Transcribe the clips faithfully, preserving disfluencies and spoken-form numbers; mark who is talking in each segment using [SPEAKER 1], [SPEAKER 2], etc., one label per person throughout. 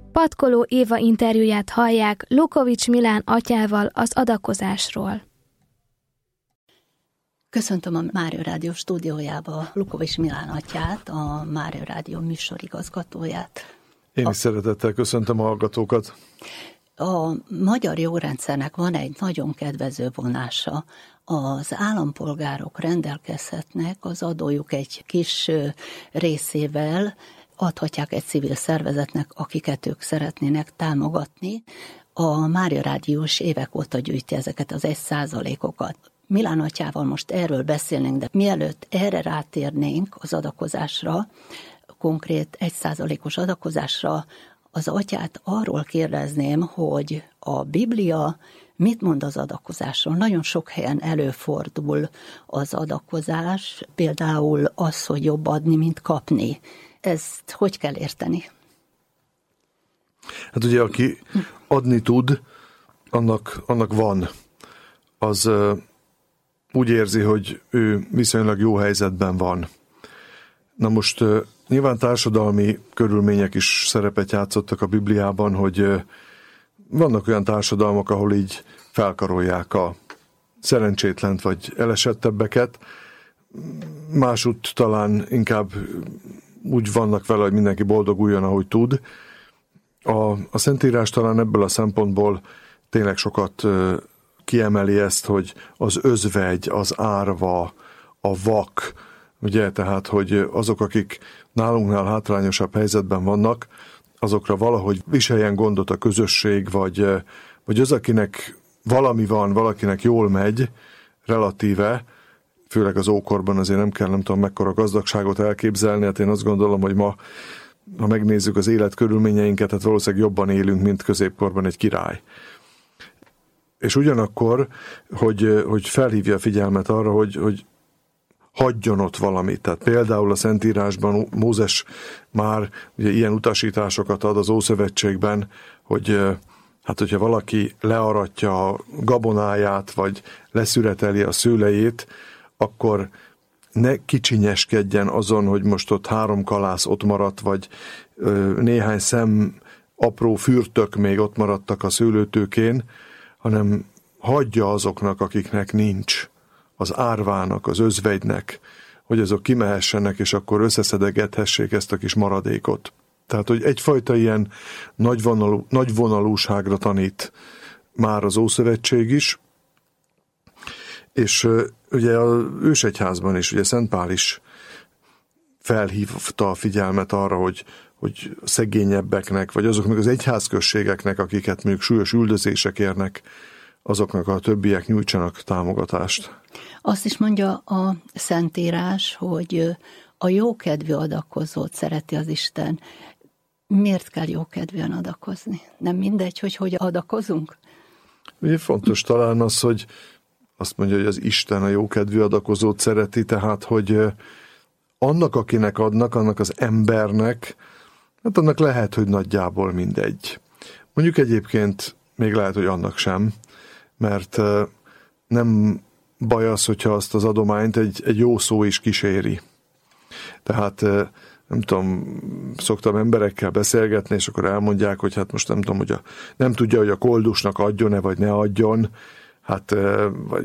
[SPEAKER 1] Patkoló Éva interjúját hallják Lukovics Milán atyával az adakozásról.
[SPEAKER 2] Köszöntöm a Mária Rádió stúdiójába Lukovics Milán atyát, a Mária Rádió műsorigazgatóját.
[SPEAKER 3] Én is a... szeretettel köszöntöm a hallgatókat.
[SPEAKER 2] A magyar jogrendszernek van egy nagyon kedvező vonása. Az állampolgárok rendelkezhetnek az adójuk egy kis részével, adhatják egy civil szervezetnek, akiket ők szeretnének támogatni. A Mária Rádiós évek óta gyűjti ezeket az egy százalékokat. Milán atyával most erről beszélnénk, de mielőtt erre rátérnénk az adakozásra, konkrét egy százalékos adakozásra, az atyát arról kérdezném, hogy a Biblia mit mond az adakozásról? Nagyon sok helyen előfordul az adakozás, például az, hogy jobb adni, mint kapni. Ezt hogy kell érteni?
[SPEAKER 3] Hát ugye, aki adni tud, annak, annak van. Az uh, úgy érzi, hogy ő viszonylag jó helyzetben van. Na most uh, nyilván társadalmi körülmények is szerepet játszottak a Bibliában, hogy uh, vannak olyan társadalmak, ahol így felkarolják a szerencsétlent vagy elesettebbeket, másút talán inkább úgy vannak vele, hogy mindenki boldoguljon, ahogy tud. A, a Szentírás talán ebből a szempontból tényleg sokat uh, kiemeli ezt, hogy az özvegy, az árva, a vak, ugye, tehát, hogy azok, akik nálunknál hátrányosabb helyzetben vannak, azokra valahogy viseljen gondot a közösség, vagy, vagy az, akinek valami van, valakinek jól megy, relatíve, főleg az ókorban azért nem kell, nem tudom, mekkora gazdagságot elképzelni, hát én azt gondolom, hogy ma, ha megnézzük az életkörülményeinket, hát valószínűleg jobban élünk, mint középkorban egy király. És ugyanakkor, hogy, hogy felhívja a figyelmet arra, hogy, hogy hagyjon ott valamit. Tehát például a Szentírásban Mózes már ugye ilyen utasításokat ad az Ószövetségben, hogy hát hogyha valaki learatja a gabonáját, vagy leszüreteli a szőlejét, akkor ne kicsinyeskedjen azon, hogy most ott három kalász ott maradt, vagy néhány szem apró fürtök még ott maradtak a szőlőtőkén, hanem hagyja azoknak, akiknek nincs, az árvának, az özvegynek, hogy azok kimehessenek, és akkor összeszedegethessék ezt a kis maradékot. Tehát, hogy egyfajta ilyen nagyvonalú, nagyvonalúságra tanít már az Ószövetség is, és ugye az ősegyházban is, ugye Szent Pál is felhívta a figyelmet arra, hogy, hogy szegényebbeknek, vagy azoknak az egyházközségeknek, akiket mondjuk súlyos üldözések érnek, azoknak a többiek nyújtsanak támogatást.
[SPEAKER 2] Azt is mondja a Szentírás, hogy a jókedvű adakozót szereti az Isten. Miért kell jókedvűen adakozni? Nem mindegy, hogy hogy adakozunk?
[SPEAKER 3] Ugye fontos talán az, hogy azt mondja, hogy az Isten a jókedvű adakozót szereti, tehát, hogy annak, akinek adnak, annak az embernek, hát annak lehet, hogy nagyjából mindegy. Mondjuk egyébként még lehet, hogy annak sem, mert nem baj az, hogyha azt az adományt egy, egy jó szó is kíséri. Tehát nem tudom, szoktam emberekkel beszélgetni, és akkor elmondják, hogy hát most nem tudom, hogy a, nem tudja, hogy a koldusnak adjon-e, vagy ne adjon, hát vagy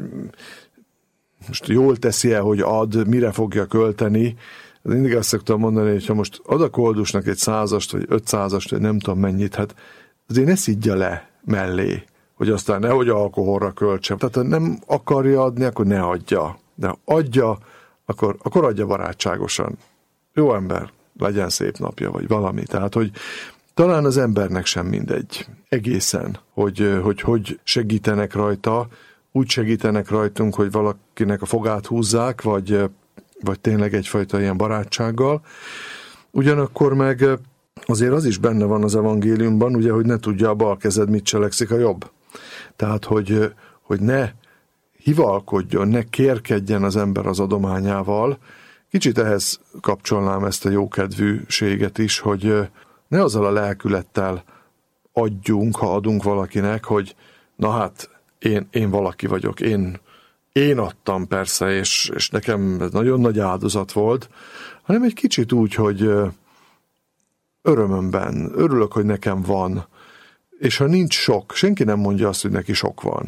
[SPEAKER 3] most jól teszi-e, hogy ad, mire fogja költeni. Mindig azt szoktam mondani, hogy ha most ad a koldusnak egy százast, vagy ötszázast, vagy nem tudom mennyit, hát azért ne szidja le mellé, hogy aztán nehogy alkoholra költse. Tehát ha nem akarja adni, akkor ne adja. De ha adja, akkor, akkor adja barátságosan. Jó ember, legyen szép napja, vagy valami. Tehát, hogy talán az embernek sem mindegy egészen, hogy hogy, hogy segítenek rajta, úgy segítenek rajtunk, hogy valakinek a fogát húzzák, vagy, vagy tényleg egyfajta ilyen barátsággal. Ugyanakkor meg azért az is benne van az evangéliumban, ugye, hogy ne tudja a bal kezed, mit cselekszik a jobb. Tehát, hogy, hogy ne hivalkodjon, ne kérkedjen az ember az adományával. Kicsit ehhez kapcsolnám ezt a jókedvűséget is, hogy ne azzal a lelkülettel adjunk, ha adunk valakinek, hogy na hát, én, én valaki vagyok, én, én adtam persze, és, és nekem ez nagyon nagy áldozat volt, hanem egy kicsit úgy, hogy örömömben, örülök, hogy nekem van, és ha nincs sok, senki nem mondja azt, hogy neki sok van.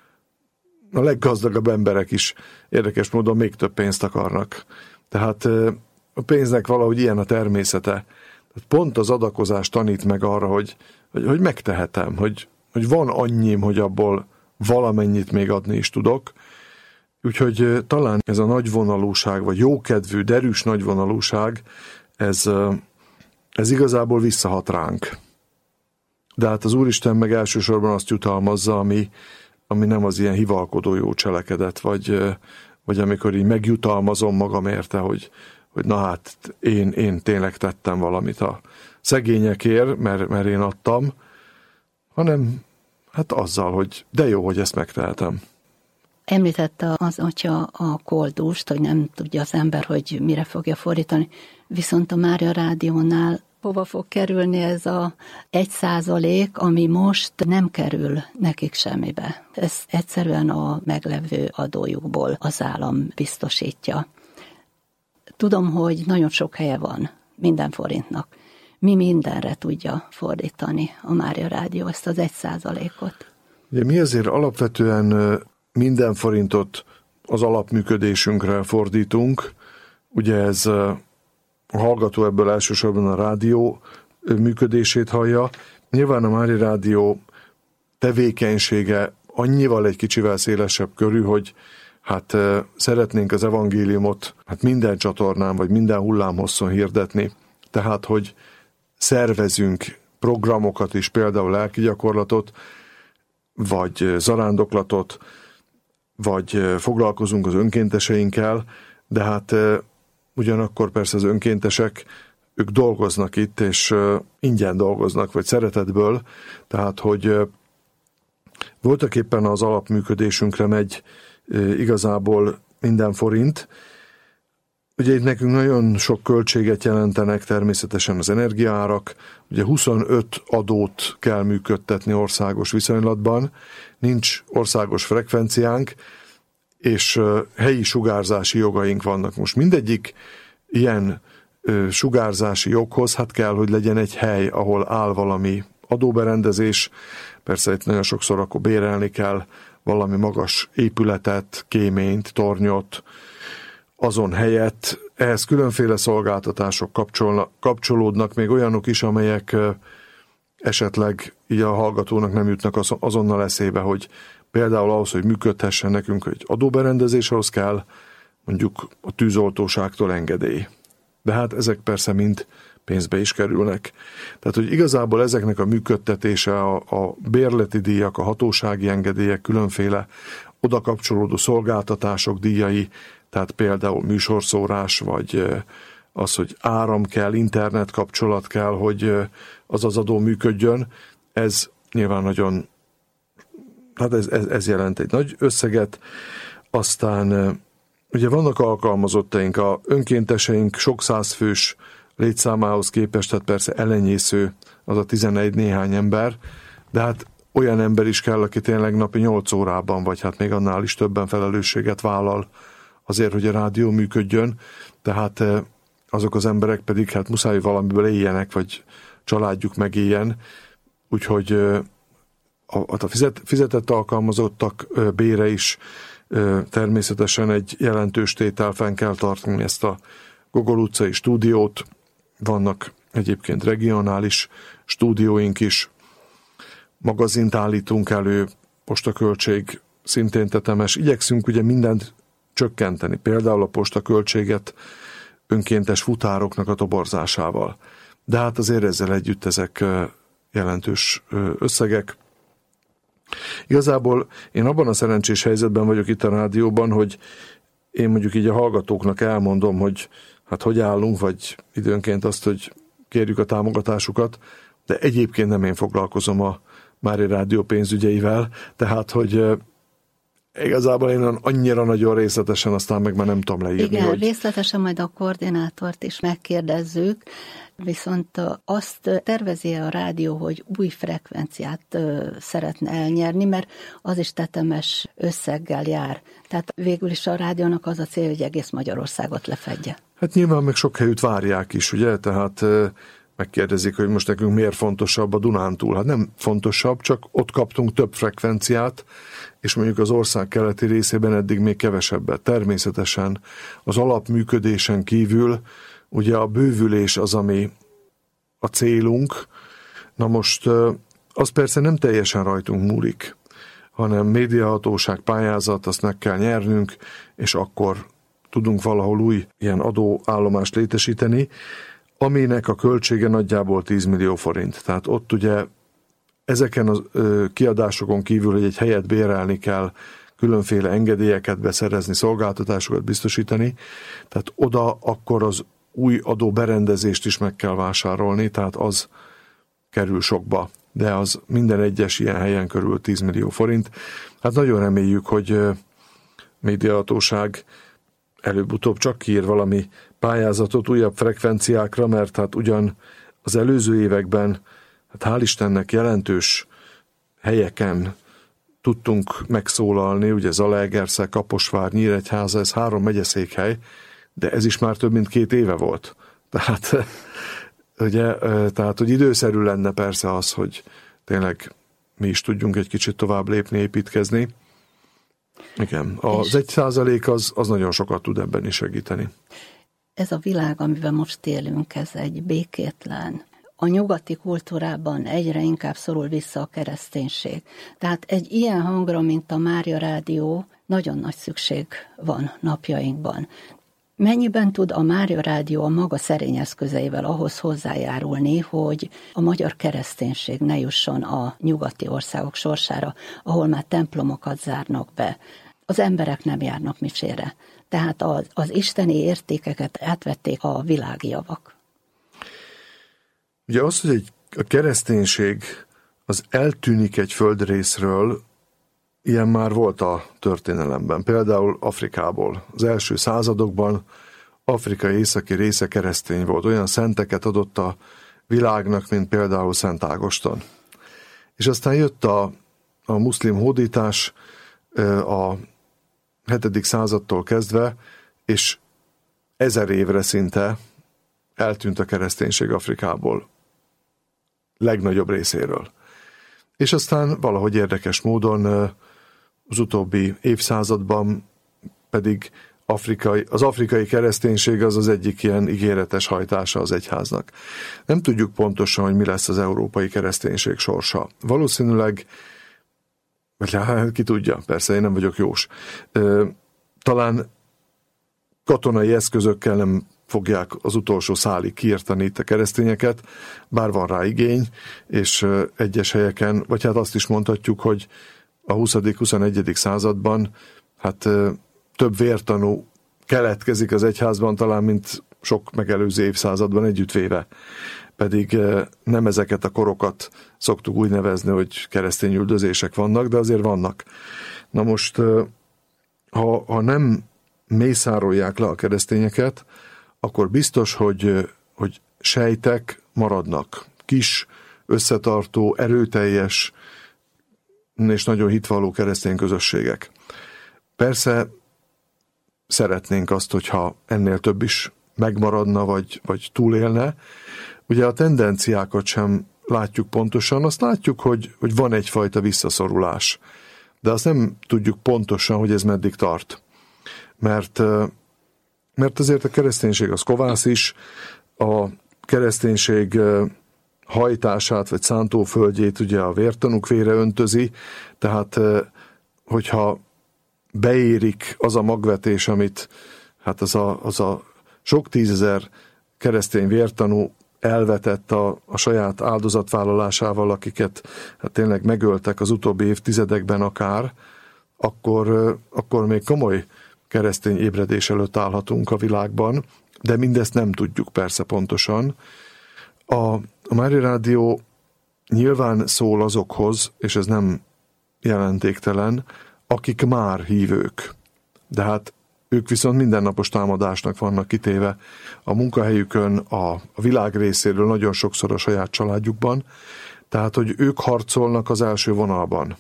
[SPEAKER 3] A leggazdagabb emberek is érdekes módon még több pénzt akarnak. Tehát a pénznek valahogy ilyen a természete. Pont az adakozás tanít meg arra, hogy, hogy, hogy megtehetem, hogy, hogy van annyim, hogy abból valamennyit még adni is tudok. Úgyhogy talán ez a nagyvonalúság, vagy jókedvű, derűs nagyvonalúság, ez, ez igazából visszahat ránk. De hát az Úristen meg elsősorban azt jutalmazza, ami, ami nem az ilyen hivalkodó jó cselekedet, vagy, vagy amikor így megjutalmazom magam érte, hogy, hogy na hát én, én tényleg tettem valamit a szegényekért, mert, mert én adtam, hanem hát azzal, hogy de jó, hogy ezt megtehetem.
[SPEAKER 2] Említette az atya a koldust, hogy nem tudja az ember, hogy mire fogja fordítani, viszont a Mária Rádiónál hova fog kerülni ez a egy százalék, ami most nem kerül nekik semmibe. Ez egyszerűen a meglevő adójukból az állam biztosítja. Tudom, hogy nagyon sok helye van minden forintnak. Mi mindenre tudja fordítani a Mária Rádió ezt az egy százalékot?
[SPEAKER 3] Ugye mi azért alapvetően minden forintot az alapműködésünkre fordítunk. Ugye ez a hallgató ebből elsősorban a rádió működését hallja. Nyilván a Mária Rádió tevékenysége annyival egy kicsivel szélesebb körű, hogy hát szeretnénk az evangéliumot hát minden csatornán, vagy minden hullámhosszon hirdetni. Tehát, hogy szervezünk programokat is, például lelki gyakorlatot, vagy zarándoklatot, vagy foglalkozunk az önkénteseinkkel, de hát ugyanakkor persze az önkéntesek, ők dolgoznak itt, és ingyen dolgoznak, vagy szeretetből, tehát, hogy voltak éppen az alapműködésünkre megy igazából minden forint. Ugye itt nekünk nagyon sok költséget jelentenek természetesen az energiaárak, ugye huszonöt adót kell működtetni országos viszonylatban, nincs országos frekvenciánk, és helyi sugárzási jogaink vannak. Most mindegyik ilyen sugárzási joghoz hát kell, hogy legyen egy hely, ahol áll valami adóberendezés, persze itt nagyon sokszor akkor bérelni kell valami magas épületet, kéményt, tornyot, azon helyett, ehhez különféle szolgáltatások kapcsolna, kapcsolódnak, még olyanok is, amelyek esetleg így a hallgatónak nem jutnak azonnal eszébe, hogy például ahhoz, hogy működhessen nekünk egy adóberendezés, ahhoz kell mondjuk a tűzoltóságtól engedély. De hát ezek persze mind pénzbe is kerülnek. Tehát, hogy igazából ezeknek a működtetése, a, a bérleti díjak, a hatósági engedélyek, különféle oda kapcsolódó szolgáltatások díjai, tehát például műsorszórás, vagy az, hogy áram kell, internet kapcsolat kell, hogy az az adó működjön, ez nyilván nagyon, hát ez, ez, ez jelent egy nagy összeget. Aztán ugye vannak alkalmazottaink, a önkénteseink sok százfős létszámához képest, tehát persze elenyésző az a tizenegy néhány ember, de hát olyan ember is kell, aki tényleg napi nyolc órában, vagy hát még annál is többen felelősséget vállal azért, hogy a rádió működjön, tehát azok az emberek pedig hát muszáj valamiből éljenek, vagy családjuk megéljen, úgyhogy a, a fizet, fizetett alkalmazottak bére is természetesen egy jelentős tétel, fenn kell tartani ezt a Gogol utcai stúdiót, vannak egyébként regionális stúdióink is, magazint állítunk elő, postaköltség szintén tetemes, igyekszünk ugye mindent csökkenteni, például a postaköltséget önkéntes futároknak a toborzásával. De hát azért ezzel együtt ezek jelentős összegek. Igazából én abban a szerencsés helyzetben vagyok itt a rádióban, hogy én mondjuk így a hallgatóknak elmondom, hogy hát hogy állunk, vagy időnként azt, hogy kérjük a támogatásukat, de egyébként nem én foglalkozom a Mária Rádió pénzügyeivel, tehát, hogy igazából én annyira nagyon részletesen aztán meg már nem tudom leírni.
[SPEAKER 2] Igen,
[SPEAKER 3] hogy...
[SPEAKER 2] részletesen majd a koordinátort is megkérdezzük, viszont azt tervezi a rádió, hogy új frekvenciát szeretne elnyerni, mert az is tetemes összeggel jár. Tehát végül is a rádiónak az a cél, hogy egész Magyarországot lefedje.
[SPEAKER 3] Hát nyilván meg sok helyütt várják is, ugye? Tehát megkérdezik, hogy most nekünk miért fontosabb a Dunántúl. Hát nem fontosabb, csak ott kaptunk több frekvenciát, és mondjuk az ország keleti részében eddig még kevesebbet. Természetesen az alapműködésen kívül ugye a bővülés az, ami a célunk. Na most az persze nem teljesen rajtunk múlik, hanem médiahatóság, pályázat, azt meg kell nyernünk, és akkor tudunk valahol új ilyen adóállomást létesíteni, aminek a költsége nagyjából tíz millió forint. Tehát ott ugye ezeken a kiadásokon kívül, hogy egy helyet bérelni kell, különféle engedélyeket beszerezni, szolgáltatásokat biztosítani, tehát oda akkor az új adóberendezést is meg kell vásárolni, tehát az kerül sokba, de az minden egyes ilyen helyen körül tíz millió forint. Hát nagyon reméljük, hogy médiahatóság előbb-utóbb csak kiír valami pályázatot újabb frekvenciákra, mert hát ugyan az előző években, hát hál' Istennek jelentős helyeken tudtunk megszólalni, ugye Zalaegerszeg, Kaposvár, Nyíregyháza, ez három megyeszékhely, de ez is már több mint két éve volt. Tehát, ugye, tehát hogy időszerű lenne persze az, hogy tényleg mi is tudjunk egy kicsit tovább lépni, építkezni. Igen, az egy százalék az, az nagyon sokat tud ebben is segíteni.
[SPEAKER 2] Ez a világ, amiben most élünk, ez egy békétlen. A nyugati kultúrában egyre inkább szorul vissza a kereszténység. Tehát egy ilyen hangra, mint a Mária Rádió, nagyon nagy szükség van napjainkban. Mennyiben tud a Mária Rádió a maga szerény eszközeivel ahhoz hozzájárulni, hogy a magyar kereszténység ne jusson a nyugati országok sorsára, ahol már templomokat zárnak be, az emberek nem járnak misére. Tehát az, az isteni értékeket átvették a világi javak.
[SPEAKER 3] Ugye az, hogy egy, a kereszténység az eltűnik egy földrészről, ilyen már volt a történelemben. Például Afrikából. Az első századokban Afrika északi része keresztény volt. Olyan szenteket adott a világnak, mint például Szent Ágoston. És aztán jött a, a muszlim hódítás a hetedik századtól kezdve, és ezer évre szinte eltűnt a kereszténység Afrikából. Legnagyobb részéről. És aztán valahogy érdekes módon az utóbbi évszázadban pedig afrikai, az afrikai kereszténység az az egyik ilyen ígéretes hajtása az egyháznak. Nem tudjuk pontosan, hogy mi lesz az európai kereszténység sorsa. Valószínűleg, hát ki tudja, persze én nem vagyok jós, talán katonai eszközökkel nem fogják az utolsó szálig kiirtani itt a keresztényeket, bár van rá igény, és egyes helyeken, vagy hát azt is mondhatjuk, hogy a huszadik-huszonegyedik században hát több vértanú keletkezik az egyházban talán, mint sok megelőző évszázadban együttvéve. Pedig nem ezeket a korokat szoktuk úgy nevezni, hogy keresztény üldözések vannak, de azért vannak. Na most, ha, ha nem mészárolják le a keresztényeket, akkor biztos, hogy, hogy sejtek maradnak. Kis, összetartó, erőteljes és nagyon hitvalló keresztény közösségek. Persze szeretnénk azt, hogyha ennél több is megmaradna, vagy, vagy túlélne. Ugye a tendenciákat sem látjuk pontosan, azt látjuk, hogy, hogy van egyfajta visszaszorulás. De azt nem tudjuk pontosan, hogy ez meddig tart. Mert, mert azért a kereszténység az kovász is, a kereszténység hajtását, vagy szántóföldjét ugye a vértanúk vére öntözi, tehát hogyha beérik az a magvetés, amit hát az a, az a sok tízezer keresztény vértanú elvetett a, a saját áldozatvállalásával, akiket hát tényleg megöltek az utóbbi évtizedekben akár, akkor, akkor még komoly keresztény ébredés előtt állhatunk a világban, de mindezt nem tudjuk persze pontosan. A, a Mária Rádió nyilván szól azokhoz, és ez nem jelentéktelen, akik már hívők. De hát ők viszont mindennapos támadásnak vannak kitéve a munkahelyükön, a, a világ részéről, nagyon sokszor a saját családjukban, tehát hogy ők harcolnak az első vonalban.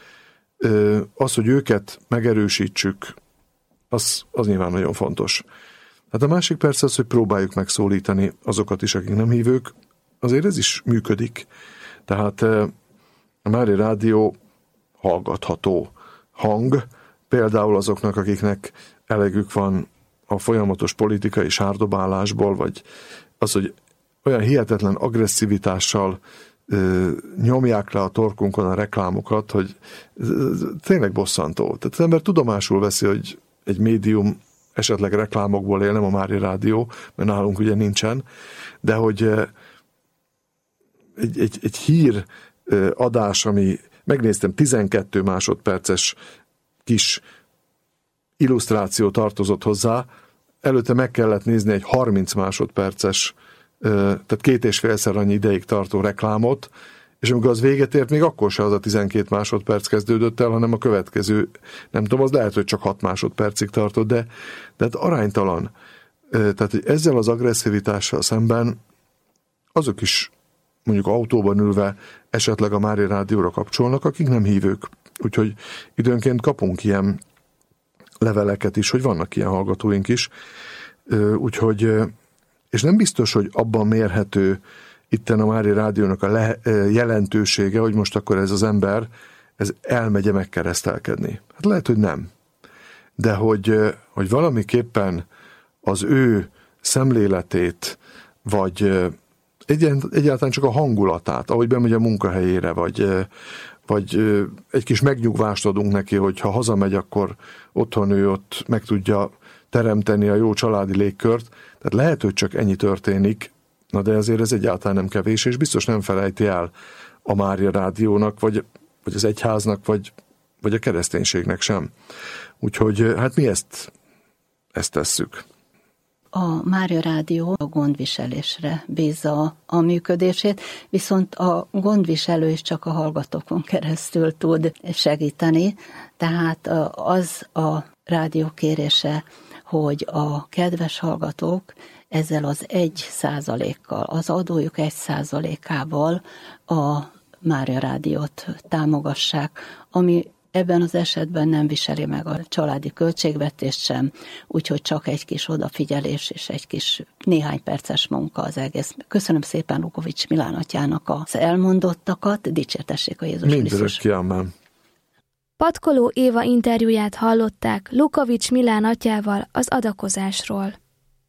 [SPEAKER 3] Az, hogy őket megerősítsük, az, az nyilván nagyon fontos. Hát a másik persze az, hogy próbáljuk megszólítani azokat is, akik nem hívők, azért ez is működik. Tehát a Mária Rádió hallgatható hang, például azoknak, akiknek elegük van a folyamatos politikai sárdobálásból, vagy az, hogy olyan hihetetlen agresszivitással ö, nyomják le a torkunkon a reklámokat, hogy tényleg bosszantó. Tehát az ember tudomásul veszi, hogy egy médium esetleg reklámokból él, nem a Mária Rádió, mert nálunk ugye nincsen, de hogy egy, egy, egy hír adás, ami megnéztem, tizenkét másodperces kis illusztráció tartozott hozzá, előtte meg kellett nézni egy harminc másodperces, tehát két és félszer annyi ideig tartó reklámot, és amikor az véget ért, még akkor se az a tizenkét másodperc kezdődött el, hanem a következő, nem tudom, az lehet, hogy csak hat másodpercig tartott, de, de hát aránytalan. Tehát, hogy ezzel az agresszivitással szemben azok is mondjuk autóban ülve esetleg a Mária Rádióra kapcsolnak, akik nem hívők. Úgyhogy időnként kapunk ilyen leveleket is, hogy vannak ilyen hallgatóink is. Úgyhogy, és nem biztos, hogy abban mérhető itten a Mária Rádiónak a le, jelentősége, hogy most akkor ez az ember, ez elmegye megkeresztelkedni. Hát lehet, hogy nem. De hogy, hogy valamiképpen az ő szemléletét, vagy egyáltalán csak a hangulatát, ahogy bemegy a munkahelyére, vagy, vagy egy kis megnyugvást adunk neki, hogy ha hazamegy, akkor otthon ő ott meg tudja teremteni a jó családi légkört. Tehát lehet, hogy csak ennyi történik, na de azért ez egyáltalán nem kevés, és biztos nem felejti el a Mária Rádiónak, vagy, vagy az egyháznak, vagy, vagy a kereszténységnek sem. Úgyhogy hát mi ezt, ezt tesszük.
[SPEAKER 2] A Mária Rádió a gondviselésre bízza a működését, viszont a gondviselő is csak a hallgatókon keresztül tud segíteni, tehát az a rádió kérése, hogy a kedves hallgatók ezzel az egy százalékkal, az adójuk egy százalékával a Mária Rádiót támogassák, ami ebben az esetben nem viseli meg a családi költségvetést sem, úgyhogy csak egy kis odafigyelés és egy kis néhány perces munka az egész. Köszönöm szépen Lukovics Milán atyának az elmondottakat, dicsértessék a Jézus Krisztus.
[SPEAKER 3] Mindörökké, amen.
[SPEAKER 1] Patkoló Éva interjúját hallották Lukovics Milán atyával az adakozásról.